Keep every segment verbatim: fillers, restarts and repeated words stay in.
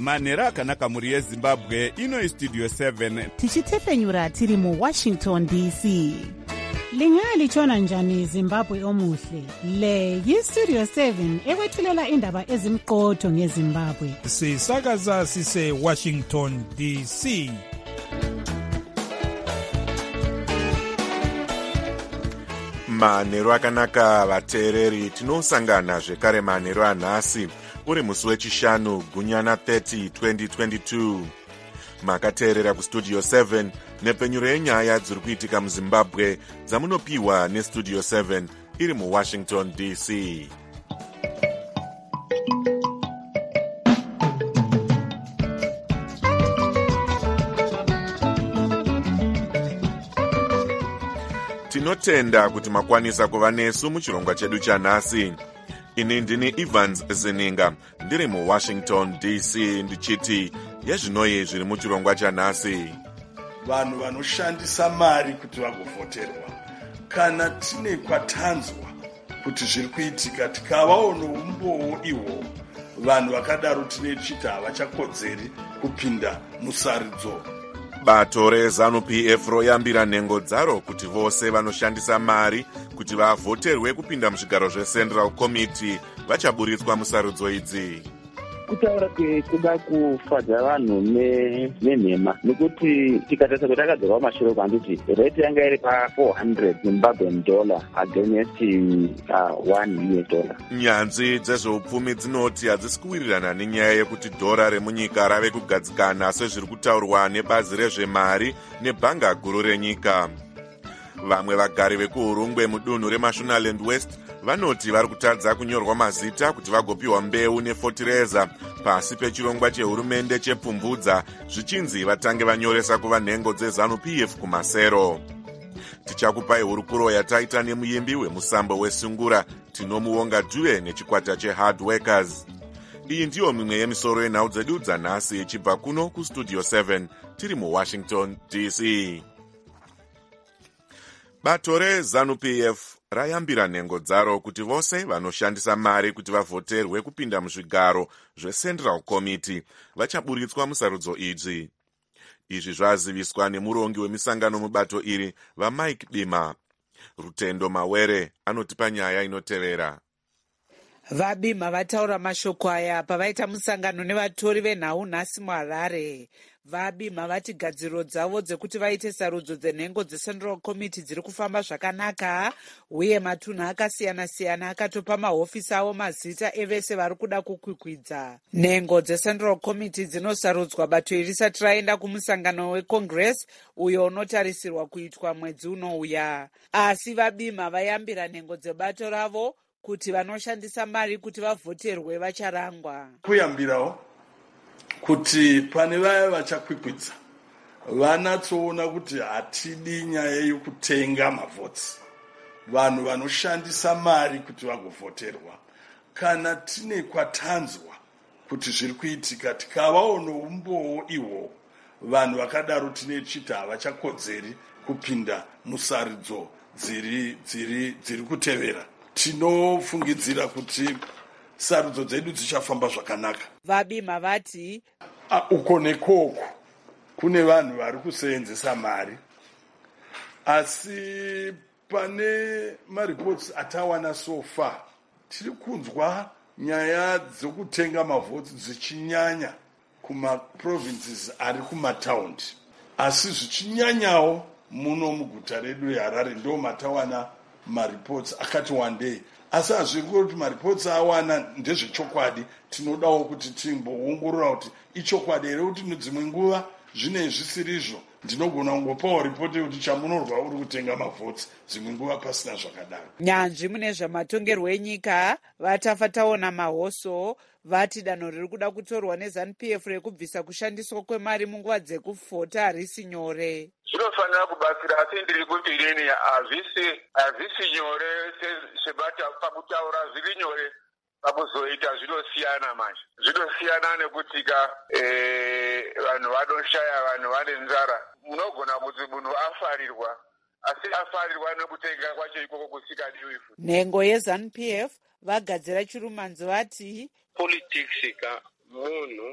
manhero akanaka mhuri yezimbabwe. Ino istudio seven tichitepenyura tiri muwashington D C. Lingalitshona njani Zimbabwe omuhle? Le yistudio seven ekwethulela indaba ezimqotho ngeZimbabwe. Sisakaza sise Washington D C. Manhero akanaka vateereri, tinosangana zvekare manhero anhasi uri musi wechishanu gunyana thirty twenty twenty-two. Makateerera kustudio seven nepenyuro yenyaya dziri kuitika muZimbabwe dzamunopiwa nestudio seven iri muWashington D C. Tinotenda kuti makwanisa kuva nesu muchirongwa chedu chanhasi. Ini ndini Evans Zininga ndiri muWashington D C ndichiti yezvinoye zviri muchirongwa chanhasi. Vanhu vanoshandisa mari kuti vagovhoterwa, kana tine kwatanzwa kuti zviri kuitika tikavawo noumbowo ihwo, vanhu vakadaro tinechiti havachakodzeri kupinda musarudzo. Bato reZANU P F royambira nhengo dzaro kuti vose vanoshandisa mari kuti vavhoterwe kupinda muzvigaro zveCentral Committee vachaburitswa musarudzo idzi. Kutaura kuda kufadza vanhu nenhema nekuti tikatarisa kuti akadzorwa mashure kwanditi rate yanga iri pa four hundred Zimbabwean dollar against uh, one U S dollar. Nyanzvi dzezveupfumi dzinoti hadzisi kuwirirana nenyaya yekuti dhora remunyika rave kugadzikana sezviri kutaurwa nebazi rezvemari nebhanga guru renyika. Vamwe vagari vekuhurungwe mudunhu reMashonaland West vanoti vari kutadza kunyorwa mazita kuti vagopiwa mbeu nefotireza pasi pechirongwa chehurumende chepfumbudza zvichinzi vatange vanyoresa kuva nhengo dzeZANU P F kumasero. Tichakupai hurukuro yataita nemuimbi wemusambo wesungura tinomuonga Due nechikwata cheHard Workers. Iyi ndiyo mimwe yemisoro yenhau dzedu dzanhasi ichibva kuno kustudio seven tiri muWashington D C. Bato reZANU P F rayambira nhengo dzaro kuti vose vanoshandisa mari kuti vavhoterwe kupinda muzvigaro zveCentral Committee vachaburitswa musarudzo idzi. Izvi zvaziviswa nemurongi wemisangano mubato iri vaMike Bima. Rutendo Mawere anotipa nyaya inotevera. VaBima vataura mashoko aya pavaita musangano nevatori venhau nhasi muHarare. VaBima vati gadziriro dzavo dzekuti vaite sarudzo dzenhengo dzeCentral Committee dziri kufamba zvakanaka, uye matunhu akasiyana-siyana akatopa mahofisi avo mazita evese vari kuda kukwikwidza. Nhengo dzeCentral Committee dzinosarudzwa bato iri risati raenda kumusangano weCongress uyo unotarisirwa kuitwa mwedzi unouya. Asi VaBima vayambira nhengo dzebato ravo kuti vanoshandisa mari kuti vavhoterwe vacharangwa. Kuyambirawo kuti pane vaya vachakwikwidza vanatsoona kuti hatidi nyaya yokutenga mavhotsi, vanhu vanoshandisa mari kuti vagovhoterwa, kana tine kwatanzwa kuti zviri kuitika tikavawo noumbowo ihwo, vanhu vakadaro tinechiti havachakodzeri kupinda musarudzo dziri dziri dziri kutevera. Tinofungidzira kuti sarudzo dzedu dzichafamba zvakanaka. VaBima vati uko nekoko kune vanhu vari kuseenzesa mari, asi pane maripots atawana so far tiri kunzwa nyaya dzokutenga mavhotsi dzichinyanya kumaprovinces ari kumataundi, asi zvichinyanyawo muno muguta redu reHarare ndo matawana maripots akati wandei. Asi hazviri kuti maripots awana ndezvechokwadi, tinodawo kuti timboongorora kuti ichokwadi here kuti dzimwe nguva zvine zvisirizvo. Ndinogona kungopawo ripoti kuti chamunorwa uri kutenga mavhotsi, dzimwe nguva pasina zvakadaro. Nyanzvi mune zvamatongerwo enyika vatafa taona mahoso vati danho riri kuda kutorwa neZANU P F rekubvisa kushandiswa kwemari munguva dzekuvhota harisi nyore. Zvinofanira kubatsira, asi ndiri kuti inini hazvisi hazvisi nyore sebata pakutaura zviri nyore pakuzoita zvinosiyana manje. Zvinosiyana nekuti ka vanhu vanoshaya, vanhu vane nzara. Munogona kuti munhu afarirwa, asi afarirwa nekutenga kwacho ikoko kusikadiwi. Nhengo yeZANU P F vagadzira chirumanzi vati politics ka munhu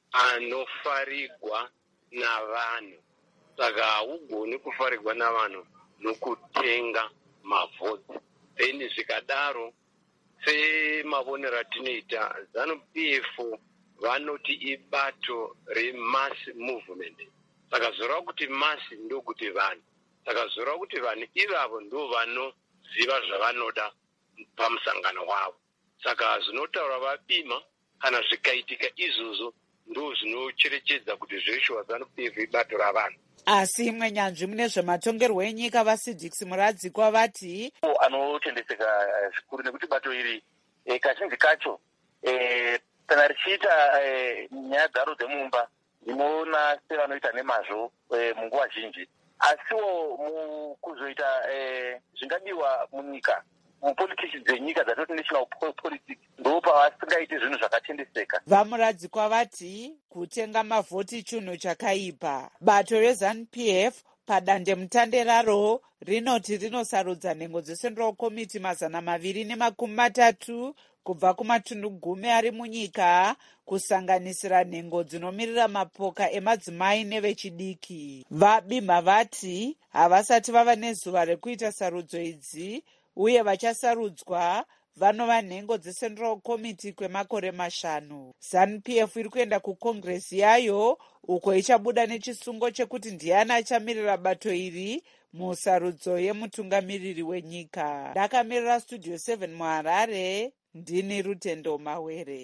anofarigwa navanhu. Saka haugoni kufarigwa navanhu nokutenga mavhotsi. Then zvikadaro semavonero atinoita, ZANU-P F vanoti ibato remass movement. Saka zoreva kuti mass ndokuti vanhu. Saka zoreva kuti vanhu ivavo ndo vanoziva zvavanoda pamusangano wavo. Saka zvinotaura vapima kana zvikaitika izvozvo ndo zvinocherechedza kuti zveshuwa ZANU-P F ibato ravanhu. Asi imwe nyanzvi mune zvematongerwo enyika vaSidix Muradzikwa vati anotendeseka zvikuru nekuti bato iri e, kazhinji kacho e, kana richiita e, nyaya dzaro dzemumba dzinoona sevanoita nemazvo e, munguva zhinji, asiwo mukuzoita e, zvingadiwa munyika mupolitiki dzenyika dzatoti national politics ndo pavasingaiti zvinhu zvakatendeseka. VaMuradzikwa vati kutenga mavhoti chinhu chakaipa. Bato reZANU-P F padandemutande raro rinoti rinosarudza nhengo dzeCentral Committee mazana maviri nemakumi matatu kubva kumatunhu gumi ari munyika, kusanganisira nhengo dzinomirira mapoka emadzimai nevechidiki. VaBima vati havasati vava nezuva rekuita sarudzo idzi, uye vachasarudzwa vanova nhengo dzeCentral Committee kwemakore mashanu. ZANU-P F iri kuenda kukongresi yayo uko ichabuda nechisungo chekuti ndiani achamirira bato iri musarudzo yemutungamiriri wenyika. Ndakamirira Studio seven muHarare, ndini Rutendo Mawere.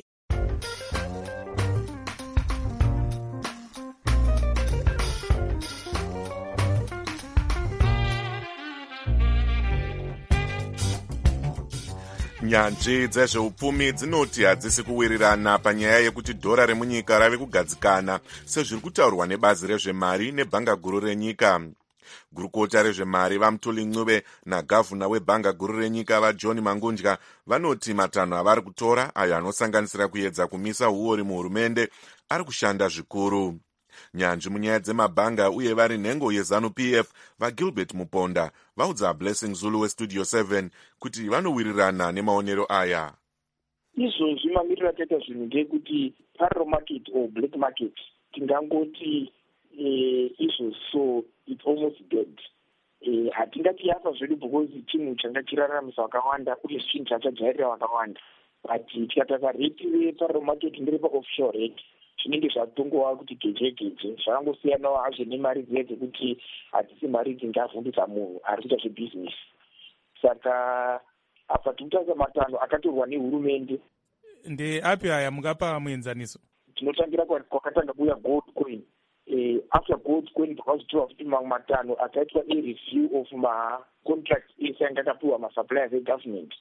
Nyanzvi dzezveupfumi dzinoti hadzisi kuwirirana panyaya yekuti dhora remunyika rave kugadzikana sezviri kutaurwa nebazi rezvemari nebhanga guru renyika. Gurukota rezvemari vaMutuli Ncube nagavhuna webhanga guru renyika vaJohn Mangundya vanoti matanho avari kutora, ayo anosanganisira kuedza kumisa huori muhurumende, ari kushanda zvikuru. Nyanzvi munyaya dzemabhanga uye vari nhengo yeZANU-P F vaGilbert Muponda vaudza Blessing Zulu weStudio seven kuti vanowirirana nemaonero aya. Izvozvi mamiriro ataita zvinhu ndekuti parallel market or black market tingangoti eh, izvozvi so it's almost dead. Eh, hatingati yafa zvedu because chinhu changa chiraramisa vakawanda uye chinhu chachajairira vakawanda, but tikatarisa rate reparallel market nderepa official rate zvinenge zvatongova kuti geje geje, zvakangosiyanawo hazvo nemari dziya dzekuti hadzisi mari dzingavhundisa munhu ari kuita zvebhizinesi. Saka apa tikutarisa matanho akatorwa nehurumende. Ndeapi aya mungapa muenzaniso? Tinotangira kwakatanga kuuya gold coin. Eh, after gold coin pakazotora futi mamwe matanho akaitwa a-review of ma-contracts ese anga akapiwa masuppliers egovernment,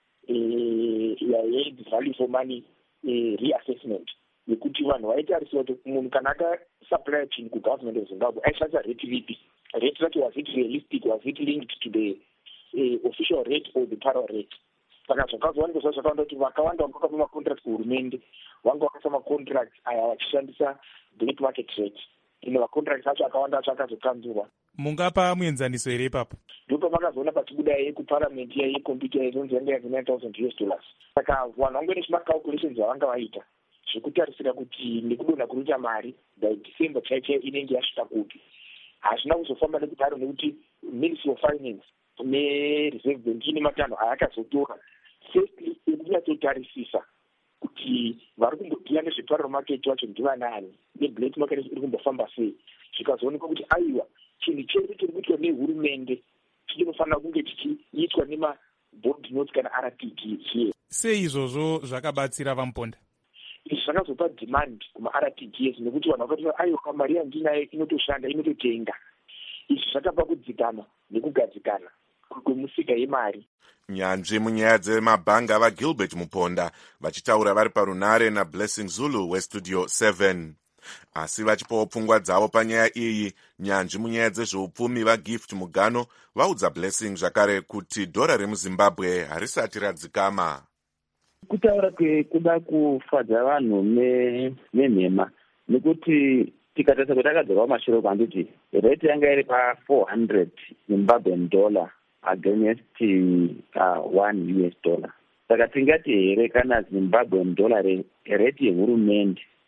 eh, yaid value for money eh, reassessment, yekuti vanhu vaitarisa kuti munhu kana akasupply chinhu kugovernment of Zimbabwe aishandisa rate ripi. Rate racho was it realistic, was it linked to the uh, official rate or the parallel rate. Saka zvakazowanikwa zva zvakawanda kuti vakawanda vanga vakapa macontracts kuhurumende vanga vakaisa macontracts aya vachishandisa black market rate. Ino macontracts acho akawanda acho akazokanzurwa. Mungapa muenzaniso here ipapo? Ndipo pakazoona pachibuda yekuparliament iya yekombiyuta inonzi yanga yazi nine thousand US dollars. Saka vanhu vangene zvimacalculations avanga vaita zvekutarisira kuti nekudonha kunoita mari by December chaichaiyo inenge yasvika kupi. Hazvina kuzofamba nekudaro nekuti Ministry of Finance neReserve Bank ine matanho ayakazotora firstly ekunyatsotarisisa kuti vari kumbodhila nezveparallel market wacho ndivanani neblack market iri kumbofamba sei. Zvikazoonekwa kuti aiwa chinhu chedu chiri kuitwa nehurumende chinofanira kunge chichiitwa nemaboard notes kana R T Ds. Sei izvozvo zvakabatsira vaMuponda? Izvi zvakazopa demand kuma-R T Ds nekuti vanhu vakati aiwa mari yandinayo inotoshanda inototenga. Izvi zvakapa kudzikana nekugadzikana kwemusika yemari. Nyanzvi munyaya dzemabhanga vaGilbert Muponda vachitaura vari parunare naBlessing Zulu weStudio seven. Asi vachipawo pfungwa dzavo panyaya iyi, nyanzvi munyaya dzezveupfumi vaGift Mugano vaudza Blessing zvakare kuti dhora remuZimbabwe harisati radzikama. Kutaura kwekuda kufadza vanhu nenhema nekuti tikatarisa kuti akadzorwa mashiro kwanditi rate yanga iri pa four hundred Zimbabwean dollar against uh, one U S dollar. Saka tingati here kana Zimbabwean dollar rate yehurumende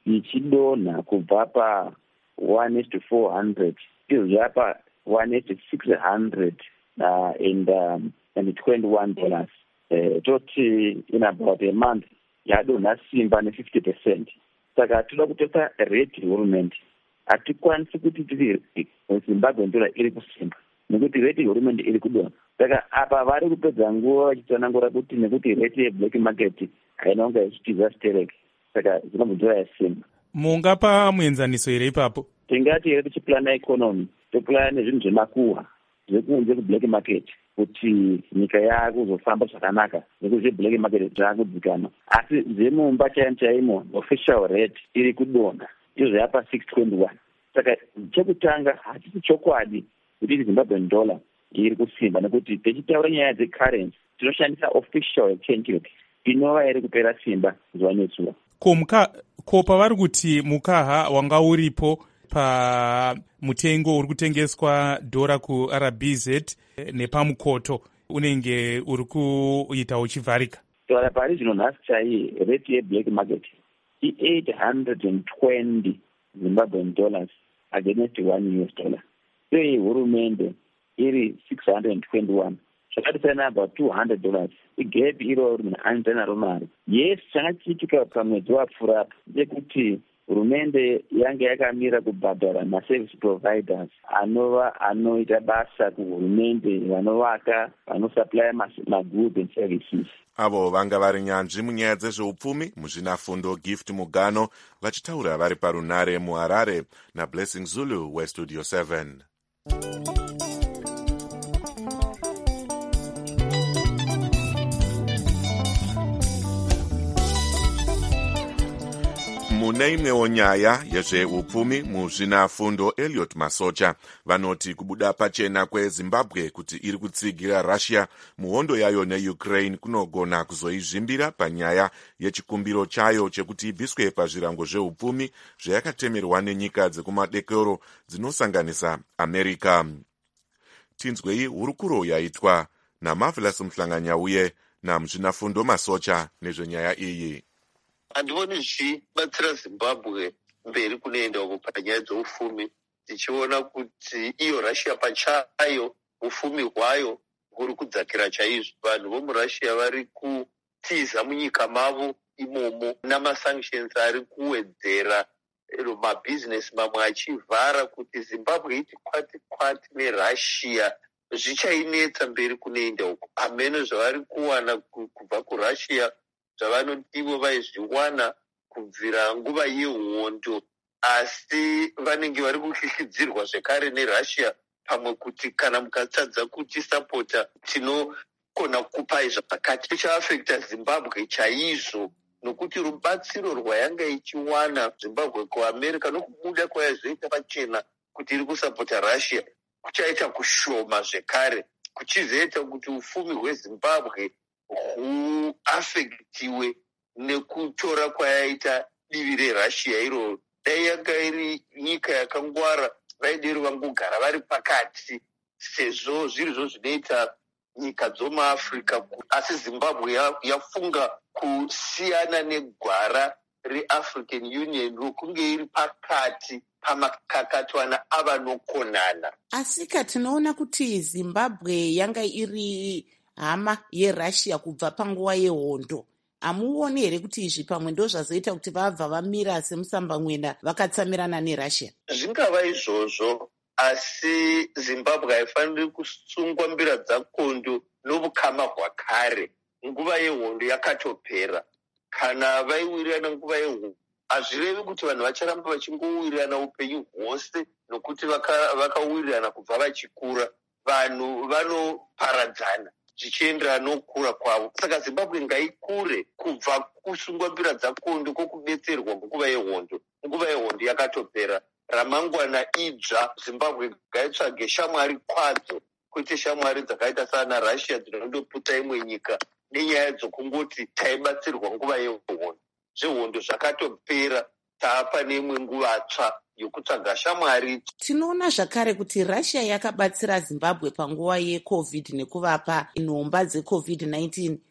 ichidonha kubva pa one is to four hundred izva pa one is to six hundred uh, and, um, and twenty-one dollars. Uh, toti in about a month yadonha simba ne fifty percent. Saka toda kutosa rate hurumende. Hatikwanisi kuti tiri Zimbabwe dollar iri kusimba. Nekuti rate hurumende iri kudonha. Saka apa vari kupedza nguva vachitsanangura kuti nekuti rate yeblack market hainonga ichitiza stereke. Saka zinobudura yasimba. Mungapa muenzaniso here ipapo? Tingati here tichiplana economy, toplana nezvinhu zvemakuhwa zvekunze kublack market kuti nyika yakuzofamba zvakanaka nekuti zveblack market zvakudzikana. Asi zvemumba chaimo chaimo official rate iri kudonha izvo yapa six twenty-one. Saka chekutanga hachisi chokwadi kuti Zimbabwe dollar iri kusimba nekuti tichitaura nyaya dzecurrency tinoshandisa official exchange rate inova iri kupera simba zuva nezuva. Ko muka ko pavari kuti mukaha wanga uripo pa mutengo uri kutengeswa dhora ku R B Z nepamukoto unenge uri kuita uchivharika. Taura pari zvino nhasi chai rate yeblack market i eight hundred twenty Zimbabwean dollars against one U S dollar. Sei hurumende iri six hundred twenty-one. Zvakatisana about two hundred dollars. Igap iro munhu anzanaro mari. Yes, chakachiitika pamwedzi wapfuura ndekuti hurumende yange yakamira kubhadhara maservice providers anova anoita basa kuhurumende, vanovaka, vanosupply magoods and services. Avo vanga vari nyanzvi munyaya dzezveupfumi muzvinafundo Gift Mugano vachitaura vari parunare muHarare naBlessing Zulu weStudio seven. Mune imwewo nyaya yezveupfumi muzvinafundo Elliot Masocha vanoti kubuda pachena kweZimbabwe kuti iri kutsigira Russia muhondo yayo neUkraine kunogona kuzoizvimbira panyaya yechikumbiro chayo chekuti ibviswe pazvirango zveupfumi zvayakatemerwa nenyika dzekumadekoro dzinosanganisa America. Tinzwei hurukuro yaitwa naMarvelous Mhlanganyauye namuzvinafundo Masocha nezvenyaya iyi. Handivoni zvichibatsira Zimbabwe mberi kunoenda uko panyaya dzeupfumi, tichiona kuti iyo Russia pachayo upfumi hwayo huri kudzakira chaizvo. Vanhu vomuRussia vari kutiza munyika mavo imomo namasanctions ari kuwedzera mabhizinesi mamwe achivhara kuti Zimbabwe iti kwati kwati neRussia zvichainetsa mberi kunoenda uko. Hameno zvavari kuwana kubva kuRussia zvavanotivo vaizviwana kubvira nguva yehondo, asi vanenge vari kuhlihidzirwa zvekare neRussia pamwe kuti kana mukatsadza kuti sapota tinokona kupai zvakati chichaafekta Zimbabwe chaizvo, nokuti rubatsiro rwayanga ichiwana Zimbabwe kuAmerica nokubuda kwayazoita pachena kuti iri kusapota Russia kuchaita kushoma zvekare, kuchizoita kuti ufumi hweZimbabwe huafektiwe nekutora kwayaita divi reRussia iro. Dai yanga iri nyika yakangwara vaidero vangogara vari pakati sezvo zvirizvo zvinoita nyika dzomuAfrica. Asi Zimbabwe yafunga kusiyana negwara reAfrican Union rokunge iri pakati pamakakatwana avanokonana. Asika tinoona kuti Zimbabwe yanga iri hama yeRussia kubva panguva yehondo. Hamuoni here kuti izvi pamwe ndo zvazoita kuti vabva vamira semusambamwena vakatsamirana neRussia? Zvingava izvozvo, asi Zimbabwe haifaniri kusungwa mbira dzakondo nobukama hwakare. Nguva yehondo yakatopera. Kana vaiwirirana nguva yehondo, hazvirevi kuti vanhu vacharamba vachingowirirana upenyu hwose nokuti vakawirirana vaka kubva vachikura. Vanhu vanoparadzana zvichienderana nokukura kwavo. Saka Zimbabwe ngaikure kubva kusungwa mbira dzakondo kwokubetserwa nguva yehondo. Nguva yehondo yakatopera. Ramangwana idzva, Zimbabwe ngaitsvage shamwari kwadzo, kwete shamwari dzakaita sana Russia dzinondoputa imwe nyika nenyaya dzokungoti taibatsirwa nguva yehondo. Zvehondo zvakatopera, taapa neimwe nguva tsva yokutsvaga shamwari. Tinoona zvakare kuti Russia yakabatsira Zimbabwe panguva yeCovid nekuvapa nhomba dzeCovid nineteen.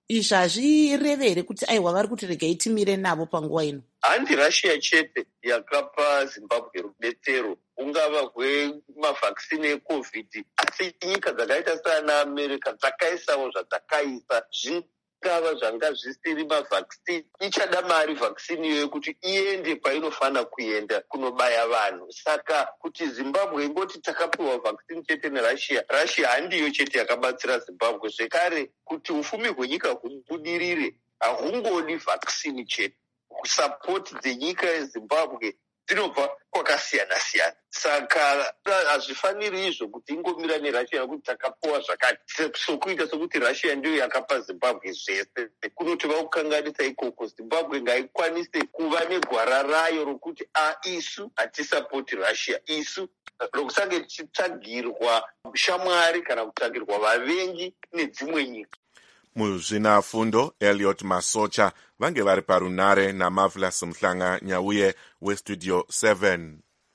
izvi hazvireve here kuti aiwa vari kuti regai timire navo panguva ino? handi russia chete yakapa zimbabwe rubetsero, ungava hwemavhakisini ecovid, asi nyika dzakaita seana america dzakaisawo zvadzakaisa. Zvingava zvanga zvisiri mavhakisini, ichada mari vhakisini iyoyo kuti iende kwainofana kuenda kunobaya vanhu. Saka kuti zimbabwe ingoti takapiwa vhakisini chete nerussia, russia handiyo chete yakabatsira zimbabwe. Zvekare kuti ufumi hwenyika hubudirire hahungodi vhakisini chete. Kusapoti dzenyika yezimbabwe dzinobva kwakasiyana siyana. Saka hazvifaniri izvo kuti ingomira nerussia kuti takapiwa zvakati, sokuita sokuti russia ndiyo yakapa zimbabwe zvese. Kunoti vakukanganisa ikoko, zimbabwe ngaikwanise kuva negwara rayo rokuti a isu hatisapoti russia, isu rokusange tichitsvagirwa shamwari kana kutsvagirwa vavengi nedzimwe nyika. Muzvinafundo Elliot Masocha vange vari parunare naMavlas Mhlanga Nyauye weStudio seven.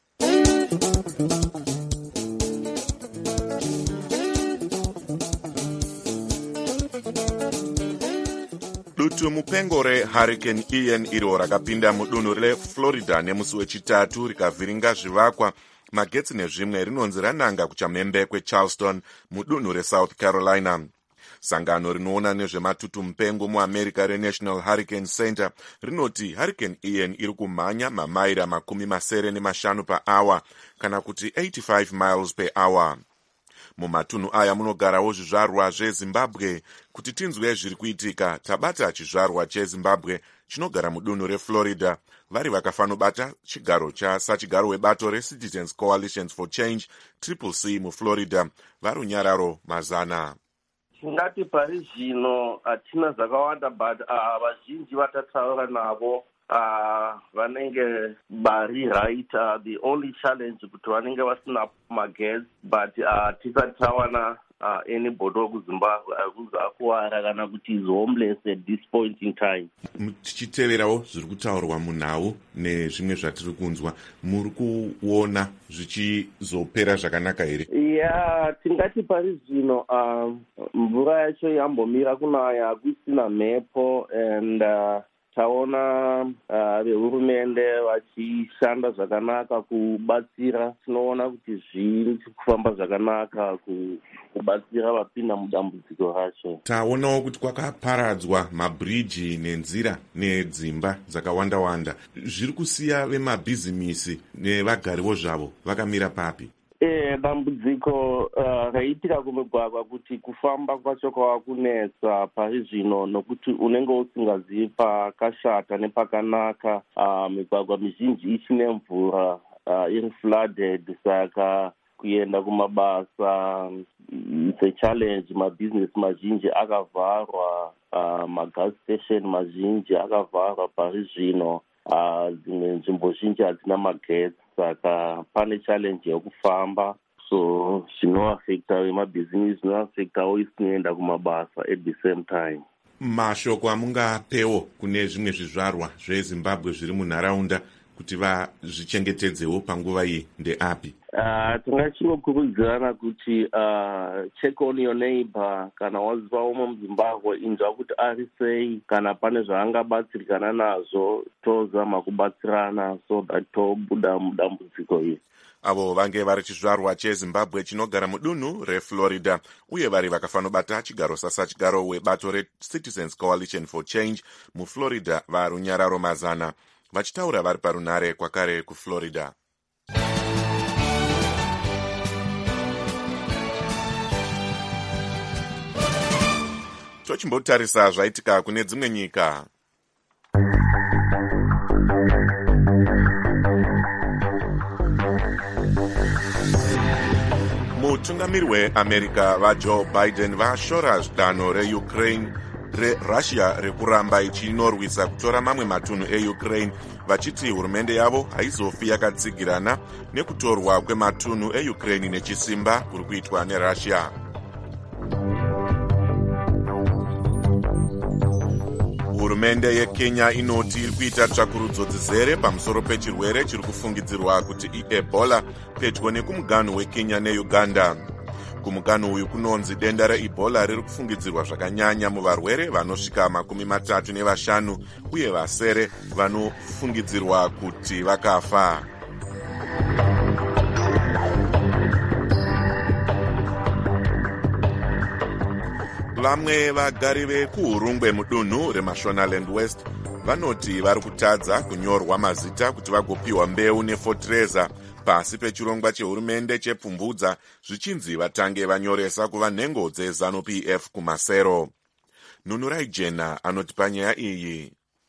Dutu mupengo reHurricane Ian iro rakapinda mudunhu reFlorida nemusi wechitatu rikavhiringa zvivakwa, magetsi nezvimwe, rinonzi rananga kuchamhembe kweCharleston mudunhu reSouth Carolina. Sangano rinoona nezvematutu mupengo muAmerica reNational Hurricane Center rinoti Hurricane Ian iri kumhanya mamaira makumi masere nemashanu paawa kana kuti eighty-five miles per hour. Mumatunhu aya munogarawo zvizvarwa zveZimbabwe. Kuti tinzwe zviri kuitika, tabata chizvarwa cheZimbabwe chinogara mudunhu reFlorida, vari vakafanobata chigaro chasachigaro webato reCitizens Coalition for Change Triple C muFlorida, vari unyararo mazana. Tingati pari zvino hatina zvakawanda, but uh, vazhinji vatataura navo uh, vanenge vari right. Uh, the only challenge kuti vanenge vasina magetsi, but uh, tisati tawana uh, anybody wekuzimbabwe akuzi akuwara kana kuti is homeless at this point in time. Tichiteverawo zviri kutaurwa munhau nezvimwe zvatiri kunzwa, muri kuona zvichizopera zvakanaka here? Ya, tingati pari zvino uh, mvura yacho yambomira kunaya, kusina mhepo, and uh, taona uh, vehurumende vachishanda zvakanaka kubatsira. Tinoona kuti zviri kufamba zvakanaka kubatsira vapinda mudambudziko racho. Taonawo kuti kwakaparadzwa mabhiriji nenzira nedzimba dzakawanda wanda. Zviri kusiya vemabhizimisi nevagariwo zvavo vakamira papi? Eh, dambudziko uh, raitika kumigwagwa kuti kufamba kwacho kwava kunetsa pari zvino, nokuti unenge usingazivi pakashata nepakanaka. Uh, migwagwa mizhinji ichine mvura, uh, iri flooded, saka kuenda kumabasa it's a challenge. Mabusiness mazhinji akavharwa, uh, magas station mazhinji akavharwa pari zvino. Dzimwe uh, nzvimbo zhinji hadzina magetsi, saka pane challenge yekufamba, so zvinoafekta vemabhizinesi, zvinoafektawo isinoenda kumabasa at the same time. Mashoko amungapewo kune zvimwe zvizvarwa zveZimbabwe zviri munharaunda kuti vazvichengetedzewo panguva iyi ndeapi? Uh, tingachingokurudzirana kuti uh, check on your neighbor. Kana waziva umwe muZimbabwe inzwa kuti ari sei, kana pane zvaangabatsirikana nazvo, tozama kubatsirana so that tobuda mudambudziko iri. Avo vange vari chizvarwa cheZimbabwe chinogara mudunhu reFlorida, uye vari vakafanobata chigaro sasachigaro webato reCitizens Coalition for Change muFlorida, vari unyararo mazana, vachitaura vari parunare kwakare kuFlorida. Tochimbotarisa zvaitika kune dzimwe nyika. Mutungamiri weAmerica vaJoe Biden vashora danho reUkraine reRussia rekuramba ichinorwisa kutora mamwe matunhu eUkraine, vachiti hurumende yavo haizofi yakatsigirana nekutorwa kwematunhu eUkraine nechisimba kuri kuitwa neRussia. Hurumende yeKenya inoti iri kuita tsvakurudzo dzizere pamusoro pechirwere chiri kufungidzirwa kuti iEbola pedyo nekumuganhu weKenya neUganda. kumukanhu uyu kunonzi denda reEbola riri kufungidzirwa zvakanyanya muvarwere vanosvika makumi matatu nevashanu uye vasere vanofungidzirwa kuti vakafa. Vamwe vagari vekuhurungwe mudunhu reMashonaland West vanoti vari kutadza kunyorwa mazita kuti vagopiwa mbeu nefotireza pasi pechirongwa chehurumende chepfumvudza zvichinzi vatange vanyoresa kuva nhengo dzeZANU P F kumasero. Nunurai Jena anotipa nyaya iyi.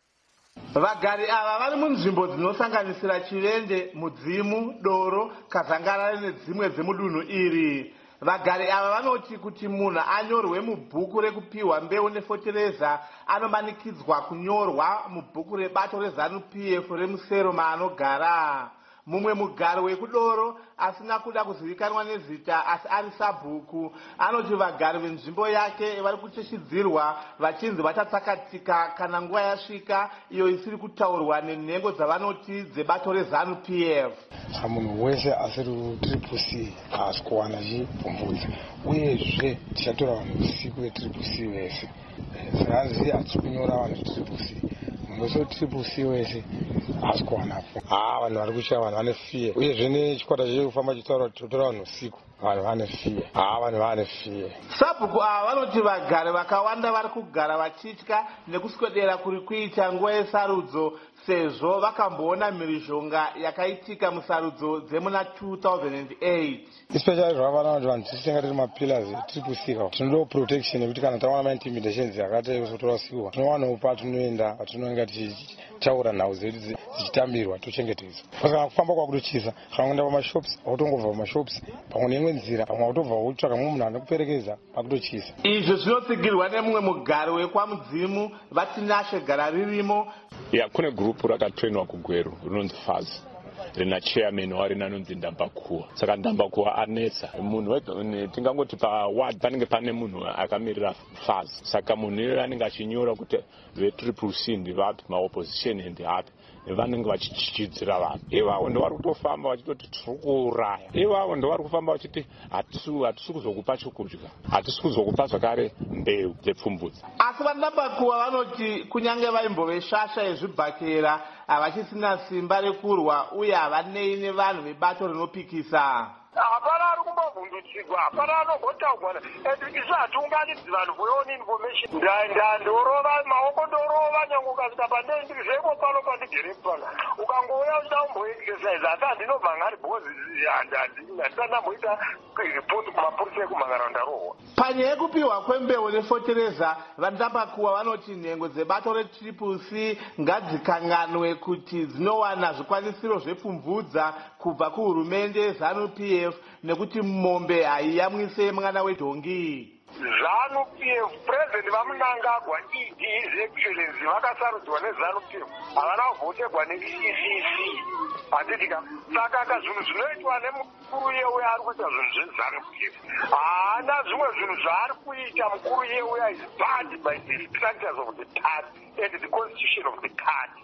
Vagari ava vari munzvimbo dzinosanganisira Chivende, Mudzimu, Doro, Kazangarare nedzimwe dzemudunhu iri. Vagari ava vanoti kuti munhu anyorwe mubhuku rekupiwa mbeu nefotireza anomanikidzwa kunyorwa mubhuku rebato reZANU P F remusero maanogara. Mumwe mugari wekudoro asina kuda kuzivikanwa nezita asi ari sabhuku anoti vagari venzvimbo yake vari kucheshidzirwa vachinzi vachatsakatika kana nguva yasvika iyo isiri kutaurwa nenhengo dzavanoti dzebato reZANU P F. Munhu wese asiri kutriple C haasi kuwana chipfumvudza uyezve tichatora vanhu usiku vetriple C vese. Zvazi hatisi kunyora vanhu vetriple C. Munhu triple C wese haasi kuwanapo. Haa, vanhu vari kushaya, vanhu vane fiye. Uyezve nechikwata chekufamba chitaura totora vanhu usiku, vanhu vane fiye. Haa, vanhu vane fiye. Sabhuku ava vanoti vagari vakawanda vari kugara vachitya nekuswedera kuri kuita nguva yesarudzo sezvo vakamboona mhirizhonga yakaitika musarudzo dzemuna two thousand eight. Especially zvavana kuti vanhu tisenga tiri mapillars triple C kawo tinodo protection yekuti kana tawana maintimidations yakati sotorasiwa tinowana pa tunoenda patinonga tichitaura nhau zedu dzichitambirwa tochengetedzwa. Saka kufamba kwakutochisa kaenda pamashops autongobva pamashops pamwe neimwe nzira pamwe autobva utsvaka mumwe munhu anokuperekedza pakutochisa. Izvo zvinotsigirwa nemumwe mugari wekwamudzimu vatinashe gara ririmo. Ya kune gurupu rakatrainwa kugweru rinonzi Faz rina chairman warina anonzi Ndambakuwa. Saka Ndambakuwa anetsa munhu tingangoti paward panenge pane munhu akamirira Faz. Saka munhu iye anenge achinyora kuti vetriple C ndivapi, maopposition ndivapi, vanenge vachichichidzira vanhu. Ivavo ndo vari kutofamba vachitoti tiri kuuraya. Ivavo ndo vari kufamba vachiti hatisi kuzokupa chokudya, hatisi kuzokupa zvakare mbeu dzepfumvudza. Asi vaNdambakuwa vanoti kunyange vaimboveshasha yezvibhakera havachisina simba rekurwa uye havanei nevanhu vebato rinopikisa. Hapana ari kumbovhundutsirwa, hapana anogotagwa, and isu hatiunganidzi vanhu for your own information. Ndandorova maoko ndorova nyange ukasvika pandei ndiri zveko pano pandigere pana. Ukangouya uchida kumboexercise asi handinobva ngari because handisati ndamboita report kumapurisa ekumhangana ndarohwa. Panyaya yekupiwa kwembeu nefotireza vaNdambakuwa vanoti nhengo dzebato retriple C ngadzikanganwe kuti dzinowana zvikwanisiro zvepfumvudza kubva kuhurumende ZANU P F nekuti mombe haiyamwise mwana wedhongi. ZANU P F president vaMunangagwa E D His Excellency vakasarudzwa neZANU P F havana kuvhotegwa neC C C. Hatitika saka zvinhu zvinoitwa nemukuru yeuya ari kuita zvinhu zveZANU P F haana zvimwe zvinhu zvaari kuita. Mukuru yeuya is bound by the structures of the party and the constitution of the party.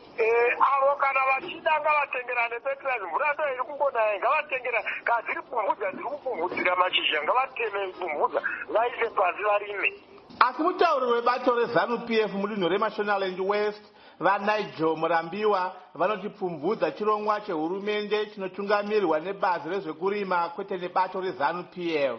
Avo kana vachida ngavatengerane petrasi mvura ndo iri kungonaya ngavatengera kana dziri pfumvudza dziri kupfumvudzira mashizha ngavateme pfumvudza vaise pasi varime. Asi mutauri webato reZANU P F mudunhu reMashonaland West vaNigel Murambiwa vanoti pfumvudza chirongwa chehurumende chinotungamirwa nebazi rezvekurima kwete nebato reZANU P F.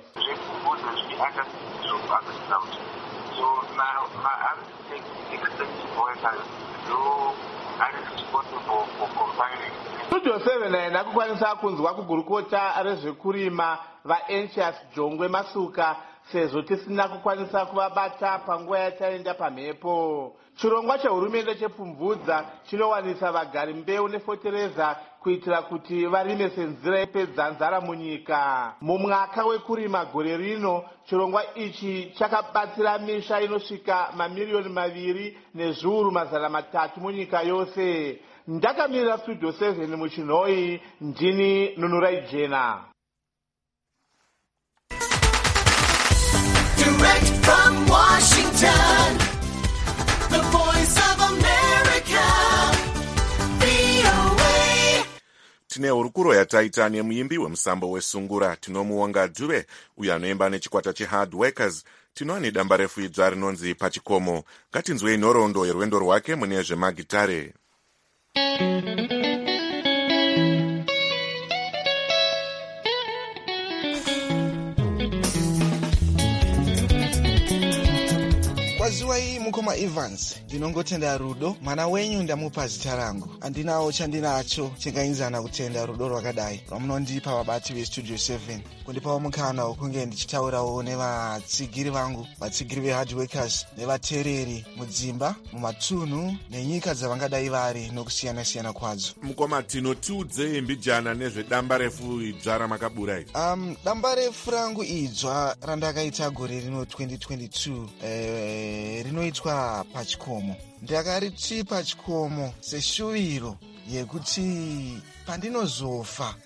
Studio seven haina kukwanisa kunzwa kugurukota rezvekurima vaEnchias Jongwe Masuka sezvo tisina kukwanisa kuvabata panguva yataenda pamhepo. Chirongwa chehurumende chepfumvudza chinowanisa vagari mbeu nefotireza kuitira kuti varime senzira yepedza nzara munyika. Mumwaka wekurima gore rino chirongwa ichi chakabatsira misha inosvika mamiliyoni maviri nezviuru mazana matatu munyika yose. Ndakamirira Studio seven muchinhoi, ndini Nunurai Jena. Direct from Washington, the voice of America, V O A. tine hurukuro yataita nemuimbi wemusambo wesungura tinomuonga Dube uyo anoimba nechikwata chehard workers. Tinowa nedamba refu idzva rinonzi Pachikomo. Ngatinzwei nhoroondo yerwendo rwake mune zvemagitare. Kwaziwai mukoma Evans, ndinongotenda rudo, mwana wenyu ndamupa zita rangu. Andinawo chandinacho chingainzana kutenda rudo rwakadai rwamunondipa vabati vestudio seven, kundipawo mukana wokunge ndichitaurawo nevatsigiri vangu, vatsigiri vehard workers nevatereri mudzimba, mumatunhu nenyika dzavangadai vari nokusiyana-siyana kwadzo. Mukoma, tinotiudzei mbijana nezvedamba refu idzva ramakabura iri. Um, damba refu rangu idzva randakaita gore rino twenty twenty-two eh, rinoitwa Pachikomo. Ndakariti Pachikomo seshuviro yekuti pandinozofa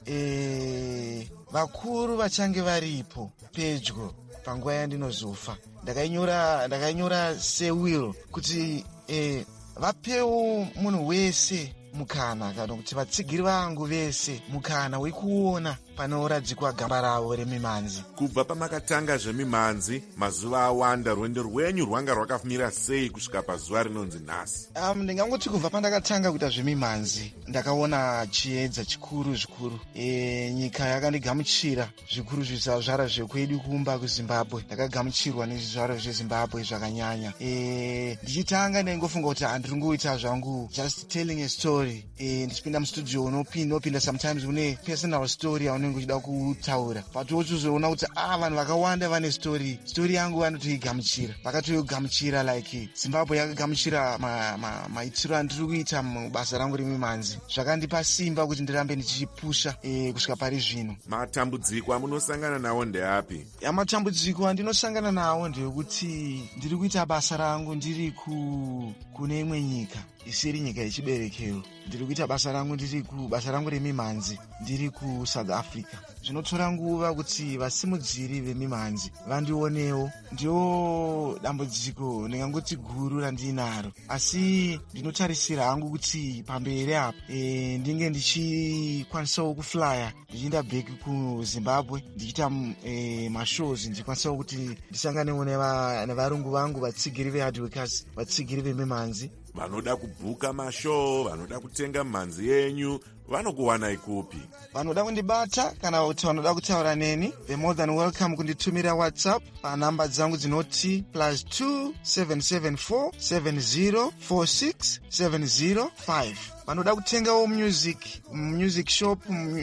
e, vakuru vachange varipo pedyo panguva yandinozofa. Ndakainyora ndakainyora sewill kuti e, vapewo munhu wese mukana kana kuti vatsigiri vangu vese mukana wekuona panoradzikwa gamba ravo remimanzi. Kubva pamakatanga zvemimhanzi mazuva awanda, rwendo rwenyu rwanga rwakafumira sei kusvika pazuva rinonzi nhasi? Um, ndingangoti kubva pandakatanga kuita zvemimhanzi ndakaona chiedza chikuru zvikuru. E, nyika yakandigamuchira zvikuru zvizvarwa zvekwedu kumba kuZimbabwe. Ndakagamuchirwa nezvizvarwa zveZimbabwe zvakanyanya. E, ndichitanga ndaingofunga kuti handiri ngoita zvangu just telling a story. E, ndichipinda mustudio unopinda nopinda sometimes une personal story yaunenge uchida kutaura, but wochizoona kuti ah, vanhu vakawanda vane story story yangu vanotoigamuchira, vakatoigamuchira like Zimbabwe yakagamuchira maitiro ma, andiri kuita mubasa rangu remimhanzi. Zvakandipa simba kuti ndirambe ndichipusha e, kusvika pari zvino. Matambudziko amunosangana nawo ndeapi? Ya, matambudziko andinosangana nawo ndeyekuti ndiri kuita basa rangu ndiri ku kune imwe nyika isiri nyika yechiberekero. Ndiri kuita basa rangu ndiri ku basa rangu remimhanzi ndiri ku South Africa. Zvinotora nguva kuti vasimudziri vemimhanzi vandionewo. Ndio dambudziko ndingangoti guru randinaro, asi ndinotarisira hangu kuti pamberi apa e, ndinge ndichikwanisawo kuflya ndichienda back kuZimbabwe ndichiita e, mashows, ndichikwanisawo kuti ndisanganewo nevarungu vangu vatsigiri vehard workers, vatsigiri vemimhanzi vanoda kubhuka mashow, vanoda kutenga mimhanzi yenyu, vanokuwanai kupi? Vanoda kundibata kana kuti vanoda kutaura neni, the more than welcome kunditumira WhatsApp panhamba dzangu dzinoti plus two seven seven four seven zero four six seven zero five. Vanoda kutengawo music music shop,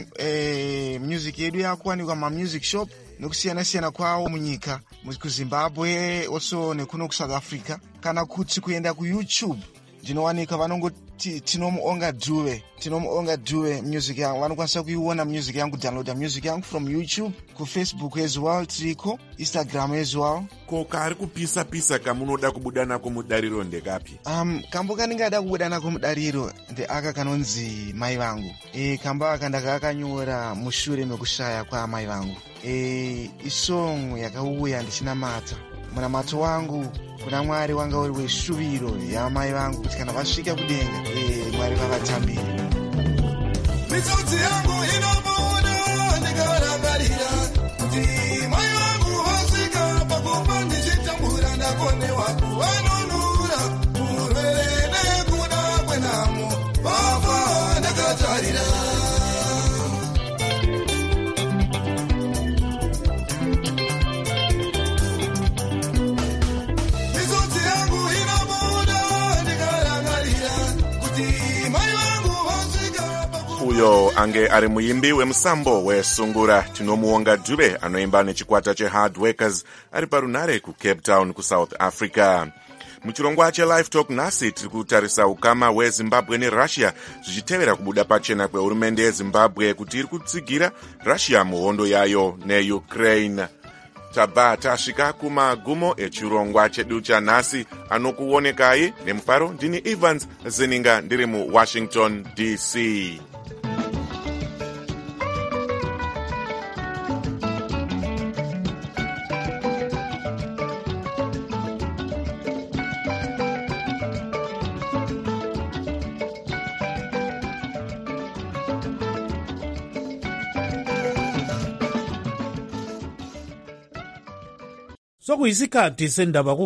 eh, music yedu yakuwanikwa mamusic shop nokusiyana-siyana kwawo munyika kuZimbabwe also nekuno kuSouth Africa, kana kuti kuenda kuYouTube ndinowanika vanongoti tinomuonga Dube, tinomuonga Dube music yangu. Vanokwanisa kuiona music yangu, downloada music yangu from YouTube, kuFacebook as well tiriko, Instagram as well. Ko kari kupisa pisa kamunoda kubuda nako mudariro ndekapi? Um, kambo kandingada kubuda nako mudariro ndeaka kanonzi mai vangu. E, kamba aka ndakakanyora mushure mekushaya kwa mai vangu. E, isong yakauya ndichinamata munamato wangu kuna Mwari wanga uri weshuviro yamai vangu kuti kana vasvika kudenga e, Mwari vavatambire. Misodzi yangu inobuda ndikarangarira kuti mai vangu vasvika pakupa ndichitambura ndakonewa kuvanunura urwere nekuda kwenhamo vafa ndakatarira. Uyo ange ari muimbi wemusambo wesungura tinomuonga Dube anoimba nechikwata chehard workers ari parunare kuCape Town kuSouth Africa. Muchirongwa cheLive Talk nhasi tiri kutarisa ukama hweZimbabwe neRussia zvichitevera kubuda pachena kwehurumende yeZimbabwe kuti iri kutsigira Russia muhondo yayo neUkraine. Tabva tasvika kumagumo echirongwa chedu chanhasi. Anokuonekai nemufaro ndini Evans Zeninga ndiri muWashington D C. sokuyisikhathi sendaba